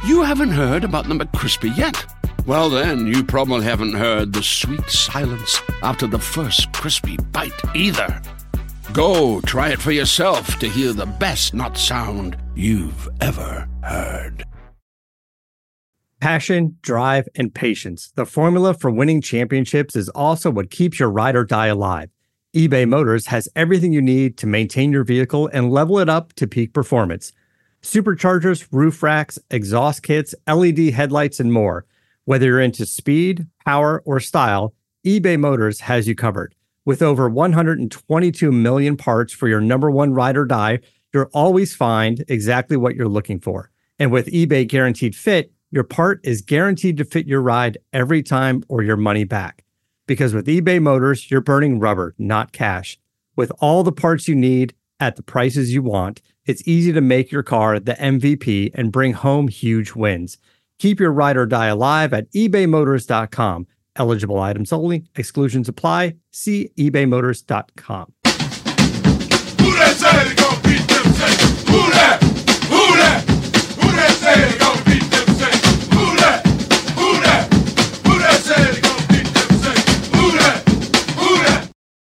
You haven't heard about the McCrispy yet? Well, then, you probably haven't heard the sweet silence after the first crispy bite either. Go try it for yourself to hear the best nut sound you've ever heard. Passion, drive, and patience. The formula for winning championships is also what keeps your ride or die alive. eBay Motors has everything you need to maintain your vehicle and level it up to peak performance. Superchargers, roof racks, exhaust kits, LED headlights, and more. Whether you're into speed, power, or style, eBay Motors has you covered. With over 122 million parts for your number one ride or die, you'll always find exactly what you're looking for. And with eBay Guaranteed Fit, your part is guaranteed to fit your ride every time or your money back. Because with eBay Motors, you're burning rubber, not cash. With all the parts you need at the prices you want, it's easy to make your car the MVP and bring home huge wins. Keep your ride or die alive at ebaymotors.com. Eligible items only. Exclusions apply. See ebaymotors.com. Who that say they gon' beat them Saints? Who that? Who that? Who that say they gon' beat them Saints? Who that? Who that? Who that say they gon' beat them Saints? Who that? Who that?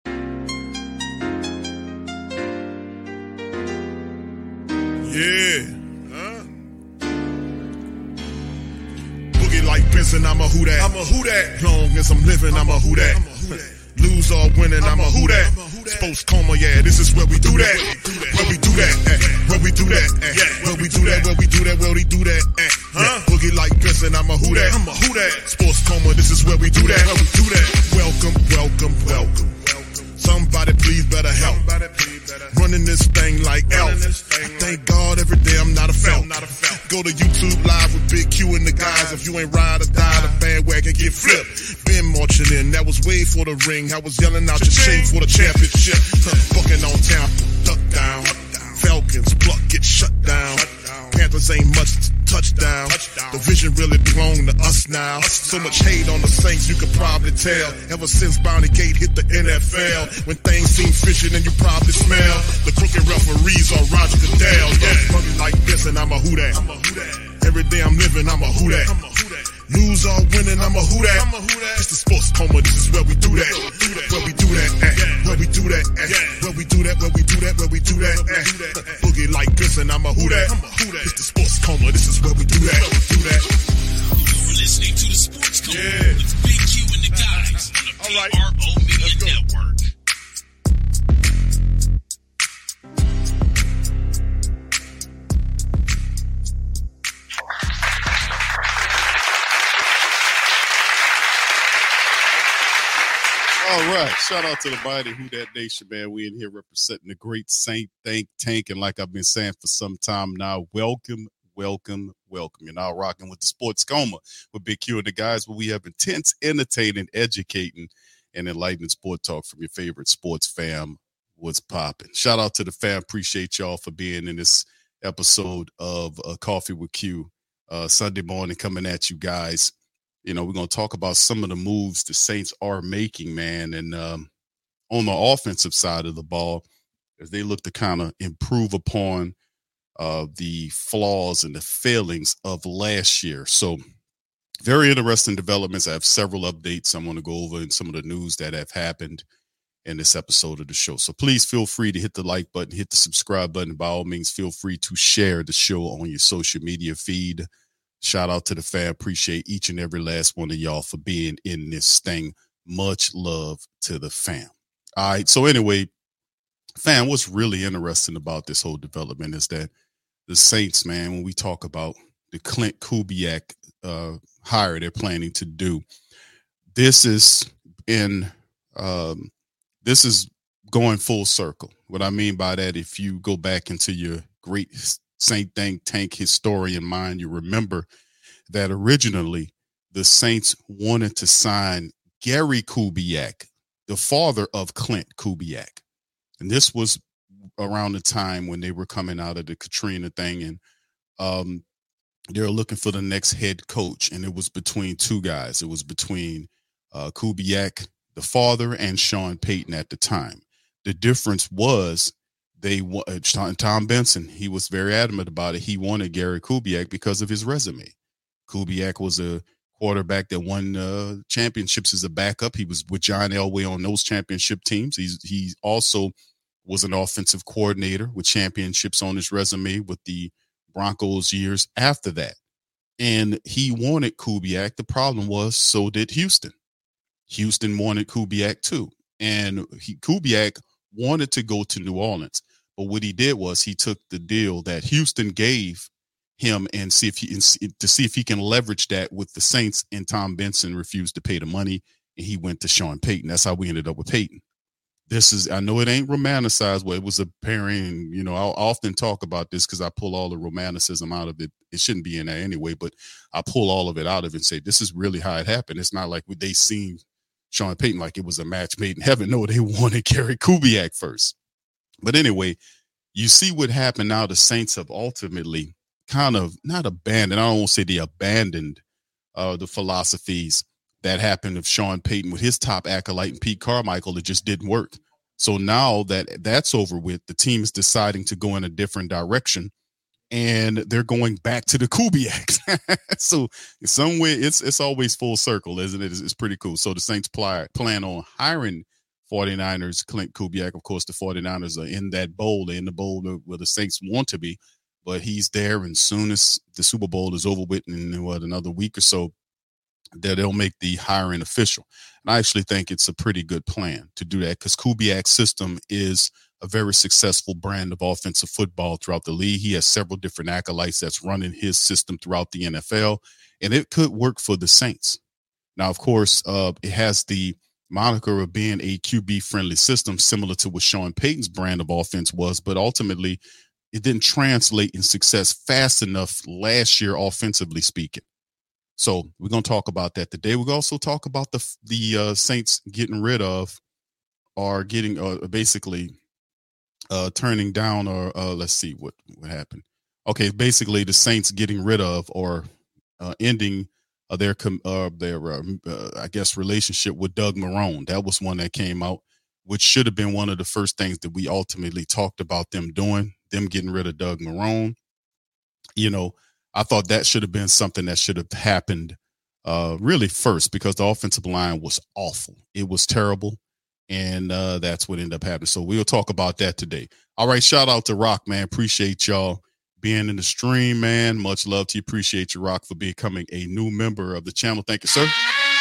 Yeah. Boogie like Benson, I'm a who that. I'm a who that. Long as I'm living, I'm a who that. Lose or winning, I'm a who that. Sports coma, yeah, this is where we do that. Where we do that, where we do that, where we do that, where we do that, where we do that, Boogie like Benson, I'm a who that. I'm a who that. Sports coma, this is where we do that. Where we do that. Welcome, welcome, welcome. Somebody please better help. Running this thing like Elf. I thank God every day I'm not a felt. Go to YouTube Live with Big Q and the guys. If you ain't ride or die, the bandwagon get flipped. Been marching in, that was way for the ring. I was yelling out your shame for the championship. Fucking on town, duck down. Falcons, pluck, get shut down. Panthers ain't much touchdown. The vision really belong to us now. So much hate on the Saints, you could probably tell. Ever since Bounty Gate hit the NFL, when things seem fishy, then you probably smell the crooked referees or Roger Goodell. Yeah, funny like this, and I'm a who that. Every day I'm living, I'm a who that. Lose or winning, I'm a who that. It's the sports coma, this is where we do that. Where we do that, where we do that, where we do that, where we do that, where we do that. Boogie like this, and I'm a who that. It's the sports coma, this is where we do that. You're listening to the Sports Coma with Big Q and the guys on the PRO Media Network. All right. Shout out to the Mighty Who That Nation, man. We in here representing the great Saint Think Tank. And like I've been saying for some time now, welcome. You're now rocking with the Sports Coma with Big Q and the guys, where we have intense, entertaining, educating, and enlightening sport talk from your favorite sports fam. What's popping? Shout out to the fam. Appreciate y'all for being in this episode of Coffee with Q. Sunday morning coming at you guys. You know, we're going to talk about some of the moves the Saints are making, man. And on the offensive side of the ball, as they look to kind of improve upon the flaws and the failings of last year. So very interesting developments. I have several updates I want to go over in some of the news that have happened in this episode of the show. So please feel free to hit the like button, hit the subscribe button. By all means, feel free to share the show on your social media feed. Shout out to the fam. Appreciate each and every last one of y'all for being in this thing. Much love to the fam. All right. So anyway, fam, what's really interesting about this whole development is that the Saints, man, when we talk about the Klint Kubiak hire they're planning to do, this is going full circle. What I mean by that, if you go back into your great Saint Think Tank historian mind, you remember that originally the Saints wanted to sign Gary Kubiak, the father of Klint Kubiak. And this was around the time when they were coming out of the Katrina thing, and they were looking for the next head coach. And it was between two guys. It was between Kubiak, the father, and Sean Payton at the time. The difference was Tom Benson, he was very adamant about it. He wanted Gary Kubiak because of his resume. Kubiak was a quarterback that won championships as a backup. He was with John Elway on those championship teams. He also was an offensive coordinator with championships on his resume with the Broncos years after that. And he wanted Kubiak. The problem was, so did Houston. Houston wanted Kubiak too. And Kubiak wanted to go to New Orleans. But what he did was he took the deal that Houston gave him and see if he can leverage that with the Saints, and Tom Benson refused to pay the money and he went to Sean Payton. That's how we ended up with Payton. I know it ain't romanticized, but it was a pairing. You know, I'll often talk about this because I pull all the romanticism out of it. It shouldn't be in there anyway, but I pull all of it out of it and say, this is really how it happened. It's not like they seen Sean Payton like it was a match made in heaven. No, they wanted Gary Kubiak first. But anyway, you see what happened now. The Saints have ultimately kind of not abandoned. I don't want to say they abandoned the philosophies that happened of Sean Payton with his top acolyte and Pete Carmichael. It just didn't work. So now that that's over with, the team is deciding to go in a different direction, and they're going back to the Kubiak. So in some way, it's always full circle, isn't it? It's pretty cool. So the Saints plan on hiring 49ers Clint Kubiak. Of course, the 49ers are in that bowl. They're in the bowl where the Saints want to be, but he's there. And soon as the Super Bowl is over with in another week or so, that they'll make the hiring official. And I actually think it's a pretty good plan to do that because Kubiak's system is a very successful brand of offensive football throughout the league. He has several different acolytes that's running his system throughout the NFL, and it could work for the Saints. Now, of course, it has the moniker of being a QB-friendly system, similar to what Sean Payton's brand of offense was, but ultimately it didn't translate in success fast enough last year, offensively speaking. So we're going to talk about that today. We'll also talk about the Saints getting rid of or getting basically turning down or let's see what happened. Okay, basically the Saints getting rid of or ending their I guess relationship with Doug Marrone. That was one that came out, which should have been one of the first things that we ultimately talked about them doing, them getting rid of Doug Marrone. You know, I thought that should have been something that should have happened really first because the offensive line was awful. It was terrible. And that's what ended up happening. So we'll talk about that today. All right. Shout out to Rock, man. Appreciate y'all being in the stream, man. Much love to you. Appreciate you, Rock, for becoming a new member of the channel. Thank you, sir.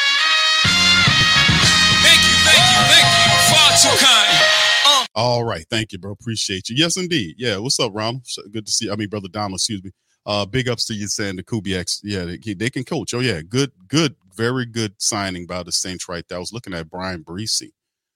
Thank you. Far too kind. All right. Thank you, bro. Appreciate you. Yes, indeed. Yeah. What's up, Ronald? Good to see you. I mean, Brother Donald, excuse me. Big ups to you saying the Kubiaks. Yeah, they can coach. Oh, yeah. Good. Very good signing by the Saints right there. I was looking at Brian Breesy.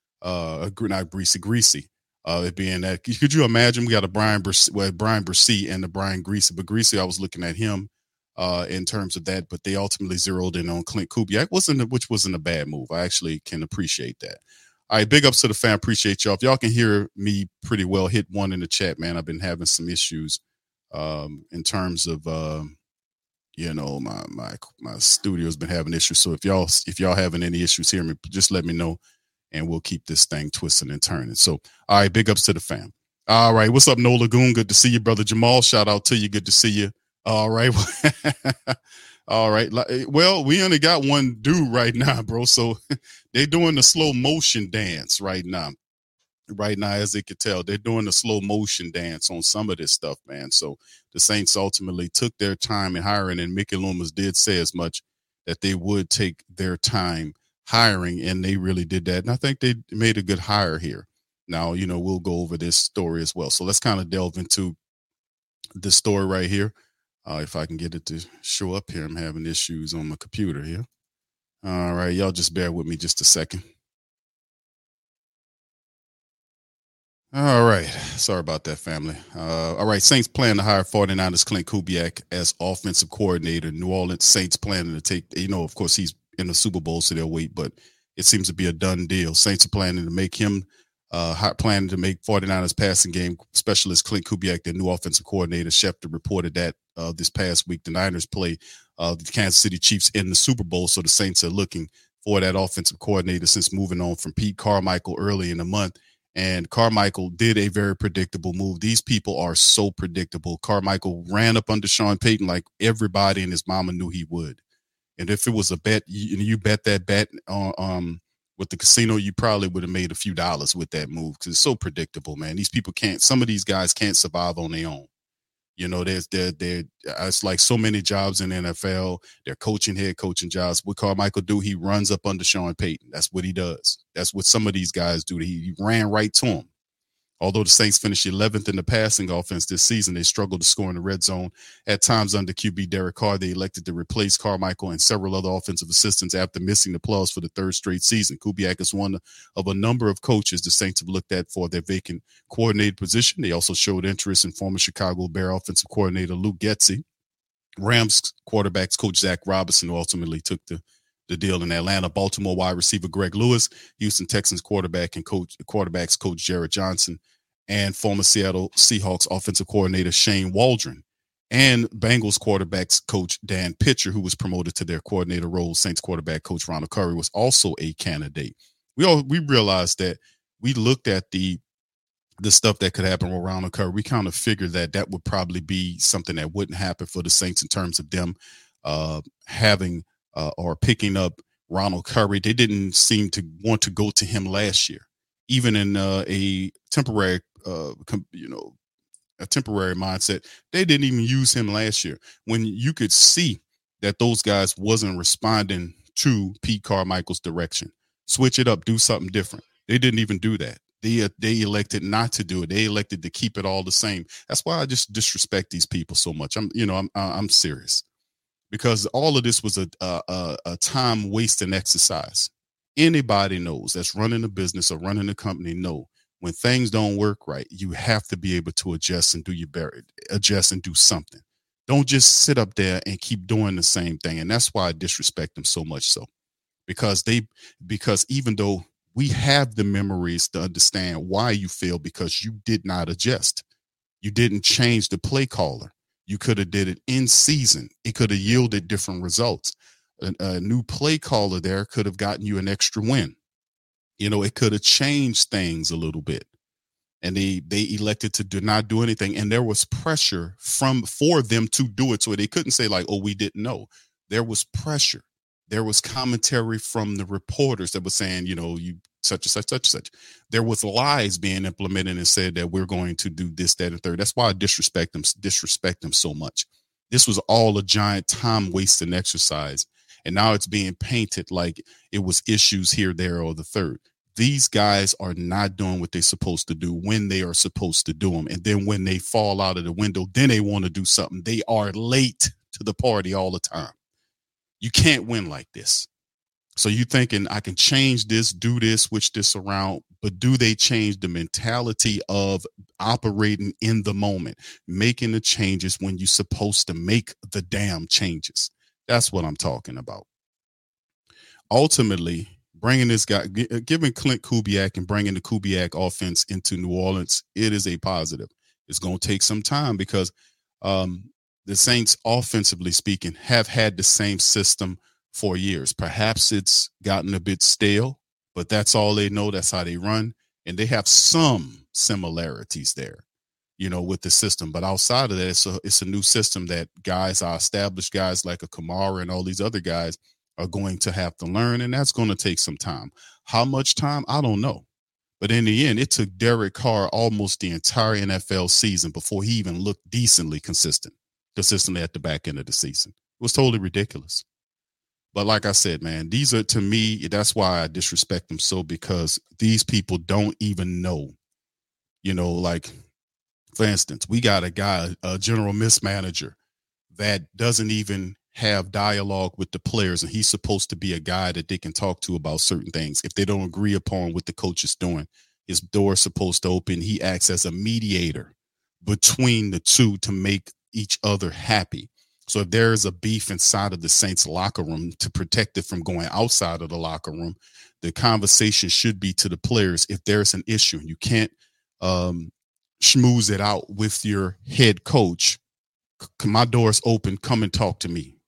Greasy. It being that, could you imagine we got a Brian Breesy and the Brian Greasy, but Greasy, I was looking at him in terms of that, but they ultimately zeroed in on Clint Kubiak, which wasn't a bad move. I actually can appreciate that. All right, big ups to the fan. Appreciate y'all. If y'all can hear me pretty well, hit one in the chat, man. I've been having some issues in terms of my studio's been having issues. So if y'all having any issues hearing me, just let me know. And we'll keep this thing twisting and turning. So, all right, big ups to the fam. All right, what's up, No Lagoon? Good to see you, brother Jamal. Shout out to you. Good to see you. All right. All right. Well, we only got one dude right now, bro. So they're doing the slow motion dance right now. Right now, as they could tell, they're doing the slow motion dance on some of this stuff, man. So the Saints ultimately took their time in hiring, and Mickey Loomis did say as much that they would take their time hiring, and they really did that. And I think they made a good hire here. Now, we'll go over this story as well. So let's kind of delve into this story right here. If I can get it to show up here, I'm having issues on my computer here. All right, y'all just bear with me just a second. All right. Sorry about that, family. All right. Saints plan to hire 49ers Clint Kubiak as offensive coordinator. New Orleans Saints planning to take, of course, he's in the Super Bowl, so they'll wait, but it seems to be a done deal. Saints are planning to make him planning to make 49ers passing game specialist Clint Kubiak their new offensive coordinator. Schefter reported that this past week the Niners play the Kansas City Chiefs in the Super Bowl, so the Saints are looking for that offensive coordinator since moving on from Pete Carmichael early in the month. And Carmichael did a very predictable move. These people are so predictable. Carmichael ran up under Sean Payton like everybody and his mama knew he would. And if it was a bet, you bet that bet with the casino, you probably would have made a few dollars with that move because it's so predictable, man. These people some of these guys can't survive on their own. You know, it's like so many jobs in the NFL. They're head coaching jobs. What Carmichael do? He runs up under Sean Payton. That's what he does. That's what some of these guys do. He ran right to him. Although the Saints finished 11th in the passing offense this season, they struggled to score in the red zone. At times under QB Derek Carr, they elected to replace Carmichael and several other offensive assistants after missing the playoffs for the third straight season. Kubiak is one of a number of coaches the Saints have looked at for their vacant coordinator position. They also showed interest in former Chicago Bear offensive coordinator Luke Getsy, Rams quarterbacks coach Zach Robinson, who ultimately took the deal in Atlanta, Baltimore wide receiver Greg Lewis, Houston Texans quarterbacks coach Jared Johnson, and former Seattle Seahawks offensive coordinator Shane Waldron, and Bengals quarterbacks coach Dan Pitcher, who was promoted to their coordinator role. Saints quarterback coach Ronald Curry was also a candidate. We realized that we looked at the stuff that could happen with Ronald Curry. We kind of figured that would probably be something that wouldn't happen for the Saints in terms of them having or picking up Ronald Curry. They didn't seem to want to go to him last year, even in a temporary, a temporary mindset. They didn't even use him last year when you could see that those guys wasn't responding to Pete Carmichael's direction. Switch it up, do something different. They didn't even do that. They elected not to do it. They elected to keep it all the same. That's why I just disrespect these people so much. I'm serious. Because all of this was a time wasting exercise. Anybody knows that's running a business or running a company know when things don't work right, you have to be able to adjust and do something. Don't just sit up there and keep doing the same thing. And that's why I disrespect them so much so. Because even though we have the memories to understand why you failed, because you did not adjust. You didn't change the play caller. You could have did it in season. It could have yielded different results. A new play caller there could have gotten you an extra win. It could have changed things a little bit. And they elected to not do anything. And there was pressure for them to do it. So they couldn't say like, oh, we didn't know. There was pressure. There was commentary from the reporters that was saying, you such and such, such and such. There was lies being implemented and said that we're going to do this, that, and third. That's why I disrespect them so much. This was all a giant time wasting exercise. And now it's being painted like it was issues here, there, or the third. These guys are not doing what they're supposed to do when they are supposed to do them. And then when they fall out of the window, then they want to do something. They are late to the party all the time. You can't win like this. So you thinking I can change this, do this, switch this around, but do they change the mentality of operating in the moment, making the changes when you're supposed to make the damn changes? That's what I'm talking about. Ultimately, bringing this guy, giving Clint Kubiak and bringing the Kubiak offense into New Orleans, it is a positive. It's going to take some time because the Saints, offensively speaking, have had the same system for years. Perhaps it's gotten a bit stale, but that's all they know. That's how they run. And they have some similarities there, with the system. But outside of that, it's a new system that established guys like a Kamara and all these other guys are going to have to learn. And that's going to take some time. How much time? I don't know. But in the end, it took Derek Carr almost the entire NFL season before he even looked decently consistently at the back end of the season. It was totally ridiculous. But like I said, man, these are, to me, that's why I disrespect them so, because these people don't even know, like, for instance, we got a general mismanager that doesn't even have dialogue with the players, and he's supposed to be a guy that they can talk to about certain things. If they don't agree upon what the coach is doing, his door is supposed to open. He acts as a mediator between the two to make each other happy. So if there is a beef inside of the Saints locker room, to protect it from going outside of the locker room, the conversation should be to the players. If there's an issue and you can't schmooze it out with your head coach, my door's open. Come and talk to me.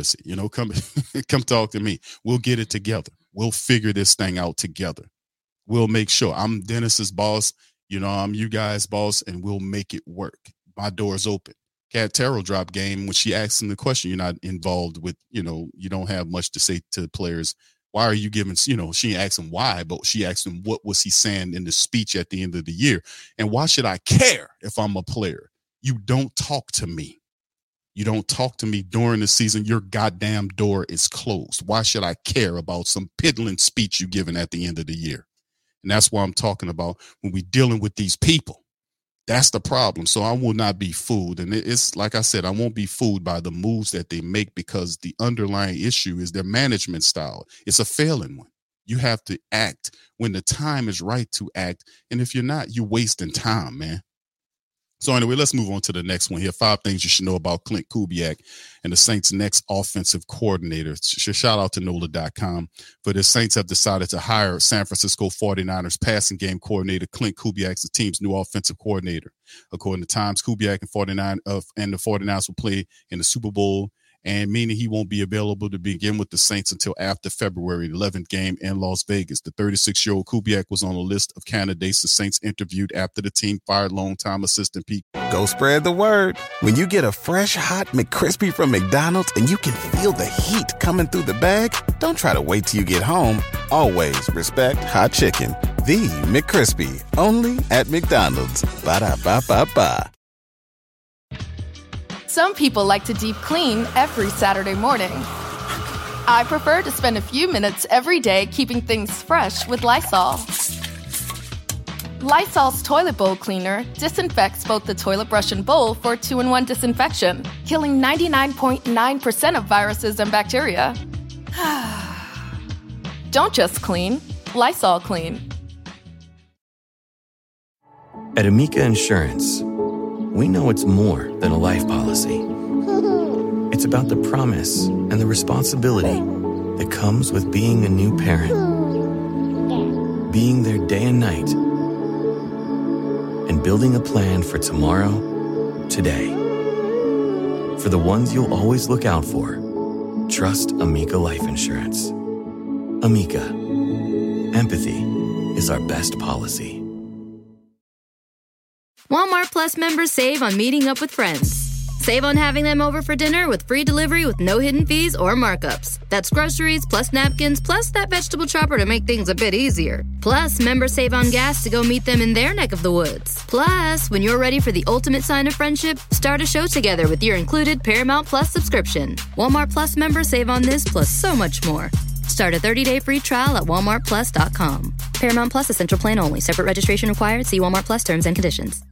Jodeci, come talk to me. We'll get it together. We'll figure this thing out together. We'll make sure. I'm Dennis's boss. I'm you guys' boss, and we'll make it work. My door's open. Kat Terrell dropped game when she asked him the question. You're not involved with, you don't have much to say to the players. Why are you giving, she didn't ask him why, but she asked him what was he saying in the speech at the end of the year. And why should I care if I'm a player? You don't talk to me. You don't talk to me during the season. Your goddamn door is closed. Why should I care about some piddling speech you giving at the end of the year? And that's why I'm talking about when we're dealing with these people. That's the problem. So I will not be fooled. And it's like I said, I won't be fooled by the moves that they make, because the underlying issue is their management style. It's a failing one. You have to act when the time is right to act. And if you're not, you're wasting time, man. So anyway, let's move on to the next one here. 5 things you should know about Klint Kubiak and the Saints' next offensive coordinator. Shout out to NOLA.com. For the Saints have decided to hire San Francisco 49ers passing game coordinator Klint Kubiak as the team's new offensive coordinator. According to Times, Kubiak and the 49ers will play in the Super Bowl, and meaning he won't be available to begin with the Saints until after February 11th game in Las Vegas. The 36-year-old Kubiak was on a list of candidates the Saints interviewed after the team fired longtime assistant Pete. Go spread the word. When you get a fresh, hot McCrispy from McDonald's and you can feel the heat coming through the bag, don't try to wait till you get home. Always respect hot chicken. The McCrispy, only at McDonald's. Ba-da-ba-ba-ba. Some people like to deep clean every Saturday morning. I prefer to spend a few minutes every day keeping things fresh with Lysol. Lysol's toilet bowl cleaner disinfects both the toilet brush and bowl for 2-in-1 disinfection, killing 99.9% of viruses and bacteria. Don't just clean, Lysol clean. At Amica Insurance, we know it's more than a life policy. It's about the promise and the responsibility that comes with being a new parent. Being there day and night. And building a plan for tomorrow, today. For the ones you'll always look out for, trust Amica Life Insurance. Amica. Empathy is our best policy. Walmart Plus members save on meeting up with friends. Save on having them over for dinner with free delivery with no hidden fees or markups. That's groceries, plus napkins, plus that vegetable chopper to make things a bit easier. Plus, members save on gas to go meet them in their neck of the woods. Plus, when you're ready for the ultimate sign of friendship, start a show together with your included Paramount Plus subscription. Walmart Plus members save on this plus so much more. Start a 30-day free trial at walmartplus.com. Paramount Plus Essential Plan only. Separate registration required. See Walmart Plus terms and conditions.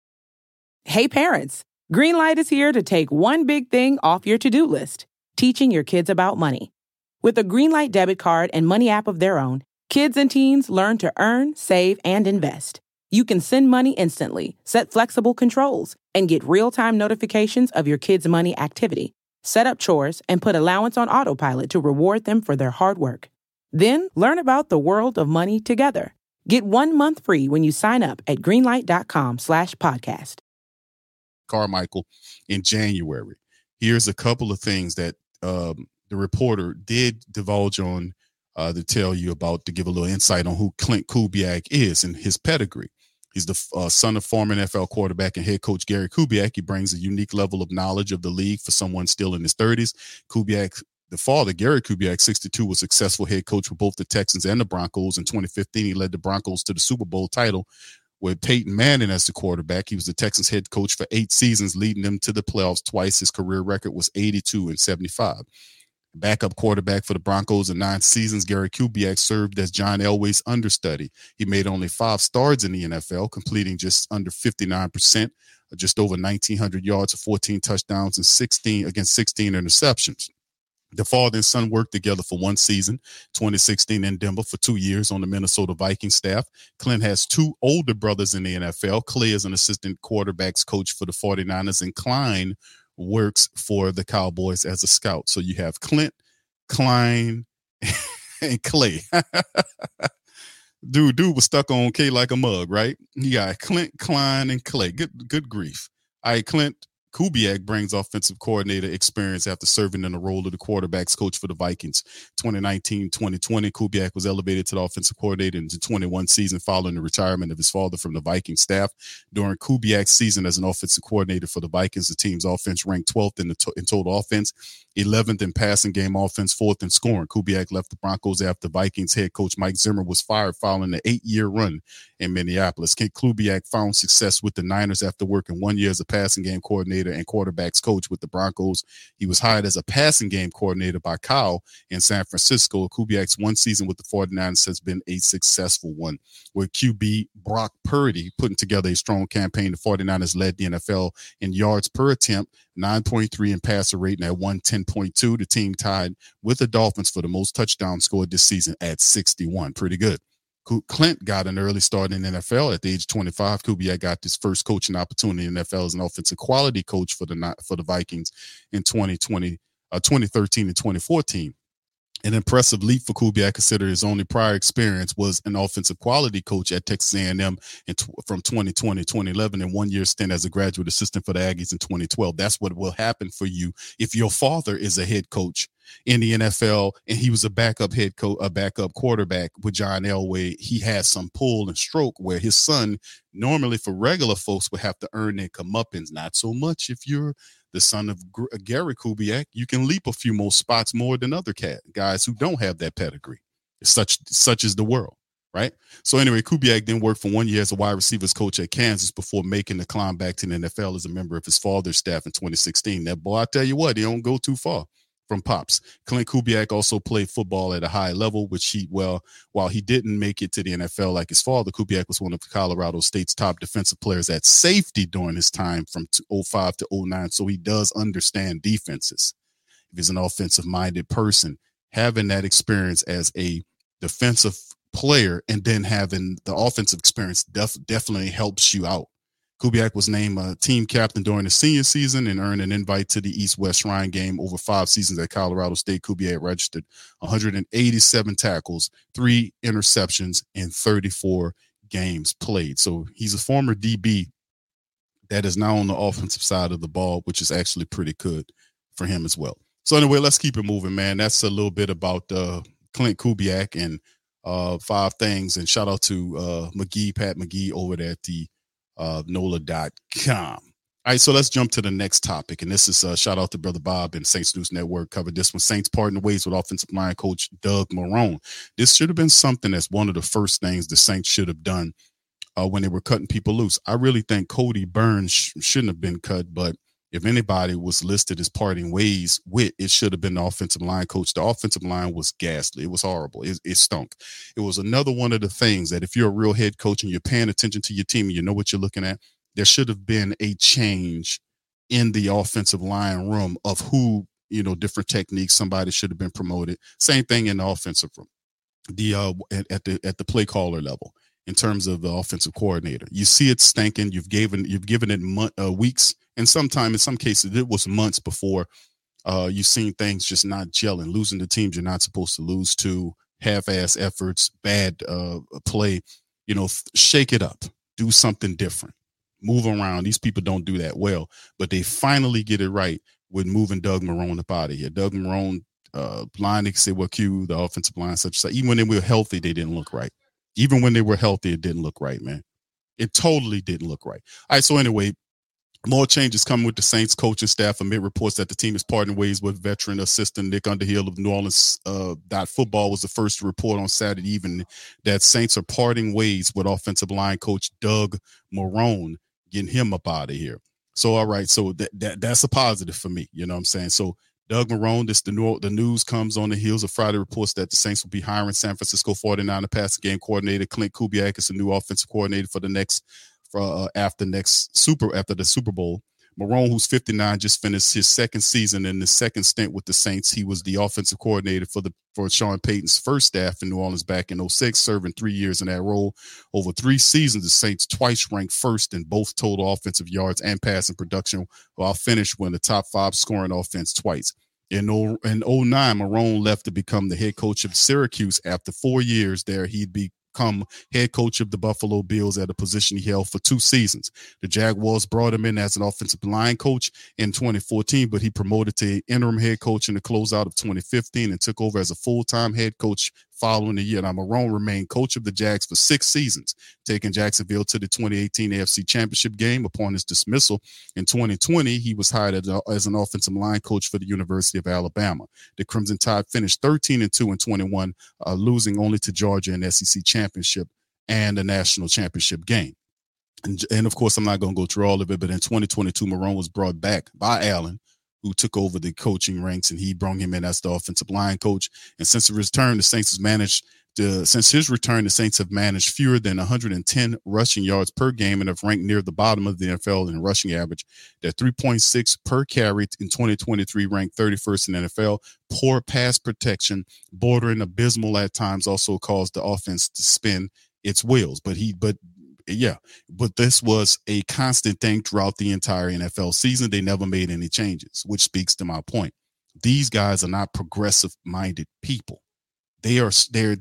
Hey parents, Greenlight is here to take one big thing off your to-do list, teaching your kids about money. With a Greenlight debit card and money app of their own, kids and teens learn to earn, save, and invest. You can send money instantly, set flexible controls, and get real-time notifications of your kids' money activity. Set up chores and put allowance on autopilot to reward them for their hard work. Then learn about the world of money together. Get 1 month free when you sign up at greenlight.com/podcast. Carmichael in January. Here's a couple of things that the reporter did divulge on to tell you about, to give a little insight on who Klint Kubiak is and his pedigree. He's the son of former NFL quarterback and head coach Gary Kubiak. He brings a unique level of knowledge of the league for someone still in his 30s. Kubiak, the father, Gary Kubiak, 62, was successful head coach for both the Texans and the Broncos. In 2015, he led the Broncos to the Super Bowl title with Peyton Manning as the quarterback. He was the Texans head coach for 8 seasons, leading them to the playoffs twice. His career record was 82-75. Backup quarterback for the Broncos in 9 seasons, Gary Kubiak served as John Elway's understudy. He made only 5 starts in the NFL, completing just under 59%, just over 1,900 yards, 14 touchdowns, and 16 interceptions. The father and son worked together for 1 season, 2016 in Denver, for 2 years on the Minnesota Vikings staff. Klint has 2 older brothers in the NFL. Clay is an assistant quarterbacks coach for the 49ers, and Klein works for the Cowboys as a scout. So you have Klint, Klein, and Clay. Dude was stuck on K like a mug, right? You got Klint, Klein, and Clay. Good grief. All right, Klint, Kubiak brings offensive coordinator experience after serving in the role of the quarterback's coach for the Vikings. 2019-2020, Kubiak was elevated to the offensive coordinator in the 21 season following the retirement of his father from the Vikings staff. During Kubiak's season as an offensive coordinator for the Vikings, the team's offense ranked 12th in total offense, 11th in passing game offense, 4th in scoring. Kubiak left the Broncos after Vikings head coach Mike Zimmer was fired following an 8-year run in Minneapolis. Kubiak found success with the Niners after working 1 year as a passing game coordinator and quarterbacks coach with the Broncos. He was hired as a passing game coordinator by Kyle in San Francisco. Kubiak's one season with the 49ers has been a successful one, with QB Brock Purdy putting together a strong campaign. The 49ers led the NFL in yards per attempt, 9.3 in passer rating at 110.2. The team tied with the Dolphins for the most touchdowns scored this season at 61. Pretty good. Clint got an early start in the NFL at the age of 25. Kubiak got his first coaching opportunity in the NFL as an offensive quality coach for the Vikings in 2013 and 2014. An impressive leap for Kubiak, considering his only prior experience was an offensive quality coach at Texas A&M from 2020 to 2011, and 1 year stint as a graduate assistant for the Aggies in 2012. That's what will happen for you if your father is a head coach in the NFL and he was a backup head coach, a backup quarterback with John Elway. He has some pull and stroke where his son, normally for regular folks, would have to earn their comeuppance. Not so much if you're the son of Gary Kubiak. You can leap a few more spots more than other guys who don't have that pedigree. Such is the world, right? So anyway, Kubiak then worked for 1 year as a wide receivers coach at Kansas before making the climb back to the NFL as a member of his father's staff in 2016. That boy, I tell you what, he don't go too far from Pops. Clint Kubiak also played football at a high level, while he didn't make it to the NFL like his father, Kubiak was one of Colorado State's top defensive players at safety during his time from 2005 to 2009. So he does understand defenses. If he's an offensive-minded person, having that experience as a defensive player and then having the offensive experience definitely helps you out. Kubiak was named team captain during the senior season and earned an invite to the East-West Shrine game. Over 5 seasons at Colorado State, Kubiak registered 187 tackles, 3 interceptions, and 34 games played. So he's a former DB that is now on the offensive side of the ball, which is actually pretty good for him as well. So anyway, let's keep it moving, man. That's a little bit about Clint Kubiak and 5 things. And shout out to Pat McGee over there at the NOLA.com. All right, so let's jump to the next topic. And this is a shout out to Brother Bob and Saints News Network covered this one. Saints parting ways with offensive line coach Doug Marrone. This should have been something that's one of the first things the Saints should have done when they were cutting people loose. I really think Cody Burns shouldn't have been cut, but if anybody was listed as parting ways with, it should have been the offensive line coach. The offensive line was ghastly. It was horrible. It stunk. It was another one of the things that if you're a real head coach and you're paying attention to your team and you know what you're looking at, there should have been a change in the offensive line room of who, different techniques. Somebody should have been promoted. Same thing in the offensive room, at the play caller level. In terms of the offensive coordinator, you see it stinking. You've given it weeks, and in some cases, it was months before you've seen things just not gelling, losing the teams you're not supposed to lose to, half-ass efforts, bad play. Shake it up, do something different, move around. These people don't do that well, but they finally get it right with moving Doug Marrone up out of here. Doug Marrone, line, they say, the offensive line, such. Even when they were healthy, they didn't look right. Even when they were healthy, it didn't look right, man. It totally didn't look right. All right, so anyway, more changes coming with the Saints coaching staff. Amid reports that the team is parting ways with veteran assistant Nick Underhill of New Orleans. Football was the first to report on Saturday evening that Saints are parting ways with offensive line coach Doug Marrone, getting him up out of here. So, all right, so that's a positive for me. You know what I'm saying? So, Doug Marrone, the news comes on the heels of Friday reports that the Saints will be hiring San Francisco 49er passing game coordinator Clint Kubiak as the new offensive coordinator for after the Super Bowl. Marrone, who's 59, just finished his second season in the second stint with the Saints. He was the offensive coordinator for Sean Payton's first staff in New Orleans back in 2006, serving 3 years in that role. Over 3 seasons, the Saints twice ranked first in both total offensive yards and passing production, while finished with the top 5 scoring offense twice. In 2009, Marrone left to become the head coach of Syracuse. After 4 years there, he'd be become head coach of the Buffalo Bills at a position he held for 2 seasons. The Jaguars brought him in as an offensive line coach in 2014, but he promoted to interim head coach in the closeout of 2015 and took over as a full-time head coach following the year. Now, Marrone remained coach of the Jags for 6 seasons, taking Jacksonville to the 2018 AFC Championship game. Upon his dismissal in 2020, he was hired as an offensive line coach for the University of Alabama. The Crimson Tide finished 13-2 in 21, losing only to Georgia in the SEC Championship and the National Championship game. And of course, I'm not going to go through all of it, but in 2022, Marrone was brought back by Allen, who took over the coaching ranks, and he brought him in as the offensive line coach. And since his return, the Saints have managed fewer than 110 rushing yards per game and have ranked near the bottom of the NFL in rushing average. They're 3.6 per carry in 2023, ranked 31st in the NFL. Poor pass protection, bordering abysmal at times, also caused the offense to spin its wheels. But this was a constant thing throughout the entire NFL season. They never made any changes, which speaks to my point. These guys are not progressive-minded people. They're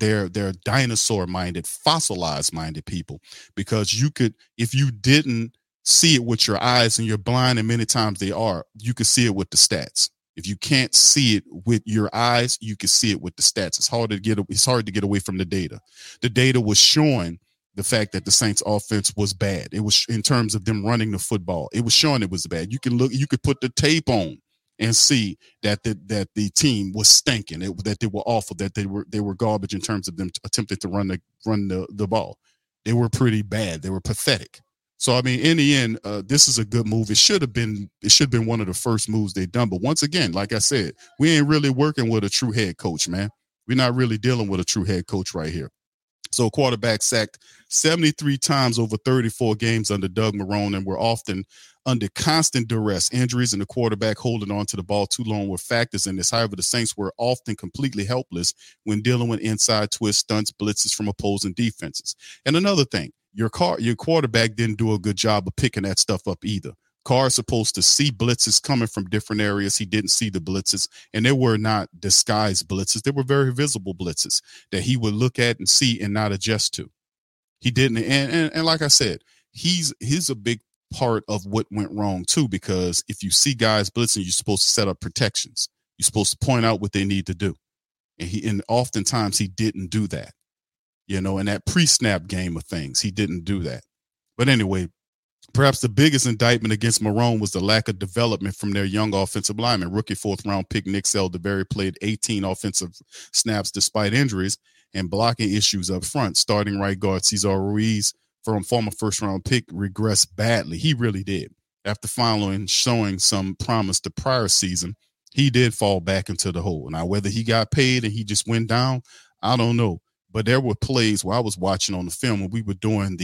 dinosaur-minded, fossilized-minded people, because if you didn't see it with your eyes, and you're blind, and many times they are, you could see it with the stats. If you can't see it with your eyes, you can see it with the stats. It's hard to get away from the data. The data was showing the fact that the Saints offense was bad. It was, in terms of them running the football, it was showing it was bad. You could put the tape on and see that the team was stinking, that they were awful, that they were garbage in terms of them attempting to run the ball. They were pretty bad. They were pathetic. So, I mean, in the end, this is a good move. It should have been one of the first moves they've done. But once again, like I said, we ain't really working with a true head coach, man. We're not really dealing with a true head coach right here. So, quarterback sacked 73 times over 34 games under Doug Marrone, and were often under constant duress. Injuries and the quarterback holding on to the ball too long were factors in this. However, the Saints were often completely helpless when dealing with inside twists, stunts, blitzes from opposing defenses. And another thing, your quarterback didn't do a good job of picking that stuff up either. Carr is supposed to see blitzes coming from different areas. He didn't see the blitzes, and they were not disguised blitzes. They were very visible blitzes that he would look at and see and not adjust to. He didn't. And like I said, he's a big part of what went wrong too, because if you see guys blitzing, you're supposed to set up protections. You're supposed to point out what they need to do. And oftentimes he didn't do that, in that pre-snap game of things. He didn't do that. But anyway, perhaps the biggest indictment against Marrone was the lack of development from their young offensive lineman. Rookie 4th-round pick Nick Saldiveri played 18 offensive snaps despite injuries and blocking issues up front. Starting right guard Cesar Ruiz, from former 1st-round pick, regressed badly. He really did. After showing some promise the prior season, he did fall back into the hole. Now, whether he got paid and he just went down, I don't know. But there were plays where I was watching on the film when we were doing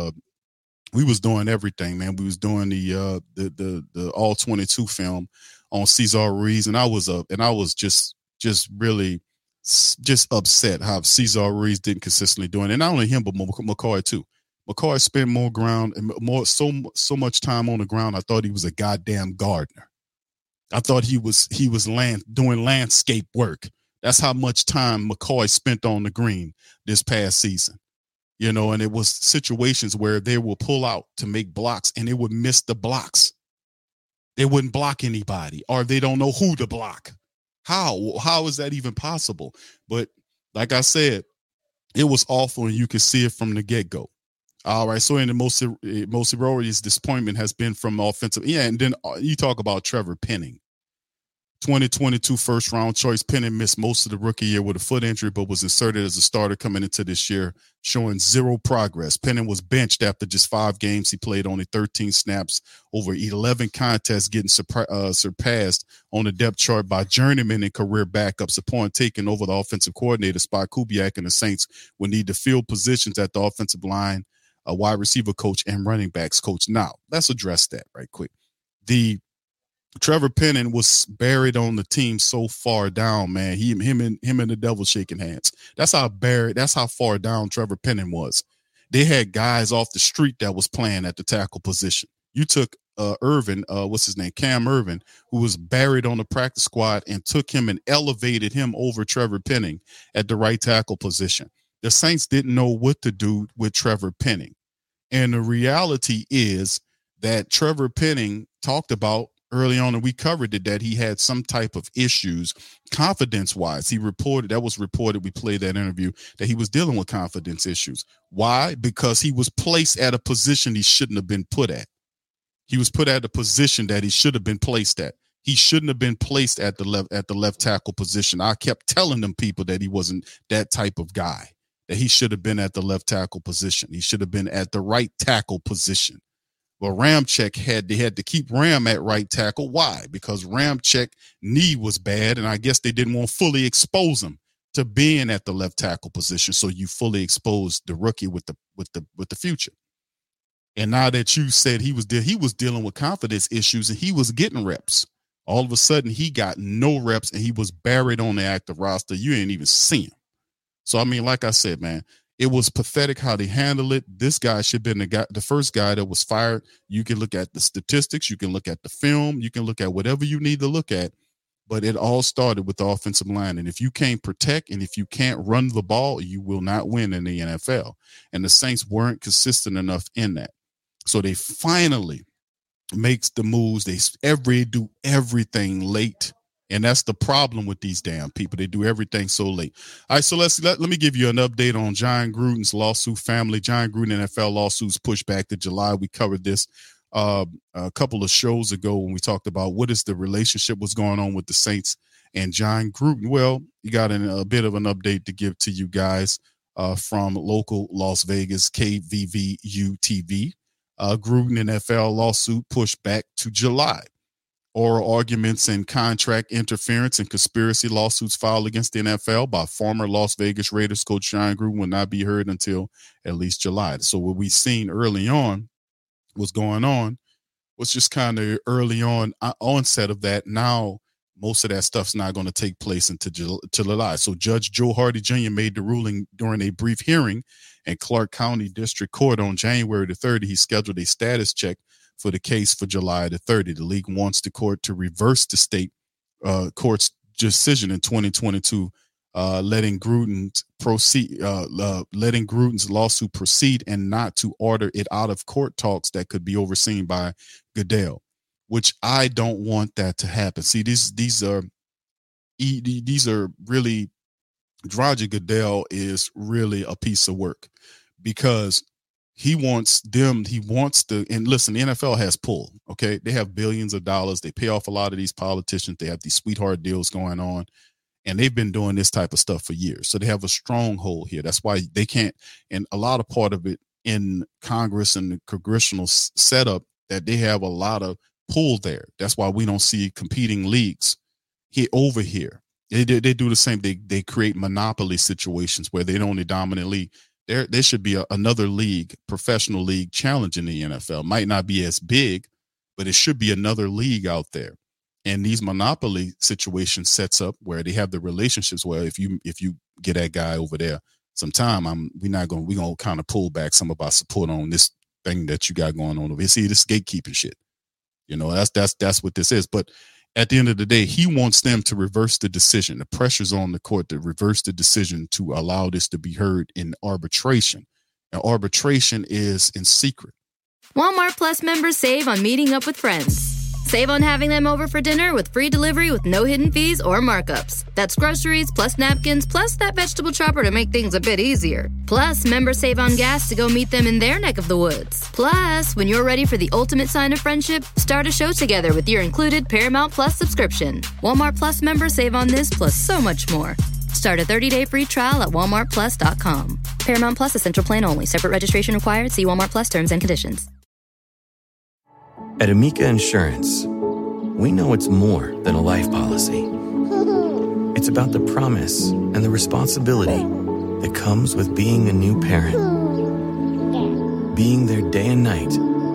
we was doing everything, man. We was doing the all 22 film on Cesar Ruiz, and I was just really upset how Cesar Ruiz didn't consistently do it. And not only him, but McCoy too. McCoy spent more ground and so much time on the ground. I thought he was a goddamn gardener. I thought he was doing landscape work. That's how much time McCoy spent on the green this past season. And it was situations where they will pull out to make blocks and they would miss the blocks. They wouldn't block anybody, or they don't know who to block. How is that even possible? But like I said, it was awful, and you could see it from the get-go. All right, so in the most erroneous disappointment has been from offensive. Yeah, and then you talk about Trevor Penning. 2022 first-round choice. Penning missed most of the rookie year with a foot injury, but was inserted as a starter coming into this year, showing zero progress. Penning was benched after just 5 games. He played only 13 snaps over 11 contests, getting surpassed on the depth chart by journeyman and career backups upon taking over the offensive coordinator spot. Kubiak and the Saints would need to fill positions at the offensive line, a wide receiver coach, and running backs coach. Now, let's address that right quick. Trevor Penning was buried on the team so far down, man. Him and the devil shaking hands. That's how far down Trevor Penning was. They had guys off the street that was playing at the tackle position. You took Irvin, Cam Irvin, who was buried on the practice squad, and took him and elevated him over Trevor Penning at the right tackle position. the Saints didn't know what to do with Trevor Penning. And the reality is that Trevor Penning talked about early on, and we covered it, that he had some type of issues confidence-wise. We played that interview, that he was dealing with confidence issues. Why? Because he was placed at a position he shouldn't have been put at. He was put at a position that he should have been placed at. He shouldn't have been placed at the left tackle position. I kept telling them people that he wasn't that type of guy, that he should have been at the left tackle position. He should have been at the right tackle position. Well, Ramczyk had to keep Ram at right tackle. Why? Because Ramczyk knee was bad, and I guess they didn't want to fully expose him to being at the left tackle position. So you fully exposed the rookie with the future. And now that you said he was dealing with confidence issues and he was getting reps, all of a sudden he got no reps and he was buried on the active roster. You ain't even see him. So I mean, like I said, man, it was pathetic how they handled it. This guy should have been the first guy that was fired. You can look at the statistics. You can look at the film. You can look at whatever you need to look at. But it all started with the offensive line. And if you can't protect and if you can't run the ball, you will not win in the NFL. And the Saints weren't consistent enough in that. So they finally makes the moves. They do everything late. And that's the problem with these damn people. They do everything so late. All right, so let me give you an update on Jon Gruden's lawsuit family. Jon Gruden NFL lawsuits pushed back to July. We covered this a couple of shows ago when we talked about what is the relationship, what's going on with the Saints and Jon Gruden. Well, you got a bit of an update to give to you guys from local Las Vegas KVVU TV. Gruden NFL lawsuit pushed back to July. Oral arguments and contract interference and conspiracy lawsuits filed against the NFL by former Las Vegas Raiders coach Jon Gruden will not be heard until at least July. So what we've seen early on was going on was just kind of early onset of that. Now, most of that stuff's not going to take place until July. So Judge Joe Hardy Jr. made the ruling during a brief hearing in Clark County District Court on January the 3rd. He scheduled a status check for the case for July the 30th. The league wants the court to reverse the state court's decision in 2022, letting Gruden's lawsuit proceed and not to order it out of court talks that could be overseen by Goodell, which I don't want that to happen. See, these are really, Roger Goodell is really a piece of work because and listen, the NFL has pull, okay? They have billions of dollars. They pay off a lot of these politicians. They have these sweetheart deals going on, and they've been doing this type of stuff for years. So they have a stronghold here. That's why they can't, and a lot of part of it in Congress and the congressional setup, that they have a lot of pull there. That's why we don't see competing leagues over here. They do the same. They create monopoly situations where they're the only dominant league. There should be another league, professional league, challenging the NFL. Might not be as big, but it should be another league out there. And these monopoly situations sets up where they have the relationships where if you get that guy over there sometime, we're gonna kind of pull back some of our support on this thing that you got going on over here. See, this gatekeeping shit. You know, that's what this is. But at the end of the day, he wants them to reverse the decision. The pressure's on the court to reverse the decision to allow this to be heard in arbitration. And arbitration is in secret. Walmart Plus members save on meeting up with friends. Save on having them over for dinner with free delivery with no hidden fees or markups. That's groceries plus napkins plus that vegetable chopper to make things a bit easier. Plus, members save on gas to go meet them in their neck of the woods. Plus, when you're ready for the ultimate sign of friendship, start a show together with your included Paramount Plus subscription. Walmart Plus members save on this plus so much more. Start a 30-day free trial at walmartplus.com. Paramount Plus Essential Plan only. Separate registration required. See Walmart Plus terms and conditions. At Amica Insurance, we know it's more than a life policy. It's about the promise and the responsibility that comes with being a new parent. Being there day and night.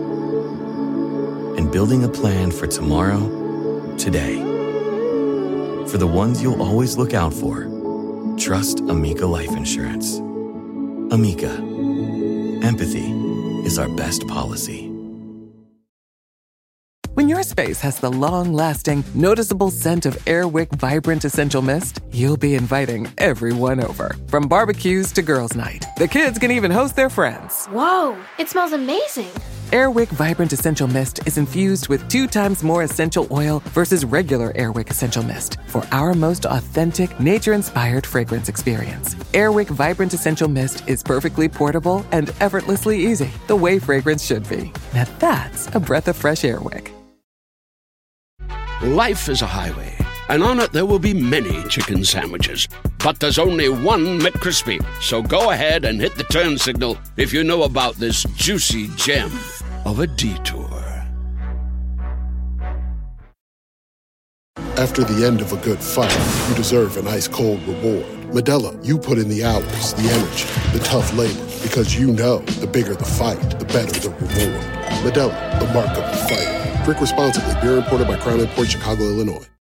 And building a plan for tomorrow, today. For the ones you'll always look out for, trust Amica Life Insurance. Amica. Empathy is our best policy. When your space has the long-lasting, noticeable scent of Airwick Vibrant Essential Mist, you'll be inviting everyone over. From barbecues to girls' night, the kids can even host their friends. Whoa, it smells amazing. Airwick Vibrant Essential Mist is infused with 2 times more essential oil versus regular Airwick Essential Mist for our most authentic, nature-inspired fragrance experience. Airwick Vibrant Essential Mist is perfectly portable and effortlessly easy, the way fragrance should be. Now that's a breath of fresh Airwick. Life is a highway, and on it there will be many chicken sandwiches. But there's only one McCrispy. So go ahead and hit the turn signal if you know about this juicy gem of a detour. After the end of a good fight, you deserve an ice-cold reward. Modelo, you put in the hours, the energy, the tough labor, because you know the bigger the fight, the better the reward. Modelo, the mark of the fighter. Drink responsibly. Beer imported by Crown Imports, Chicago, Illinois.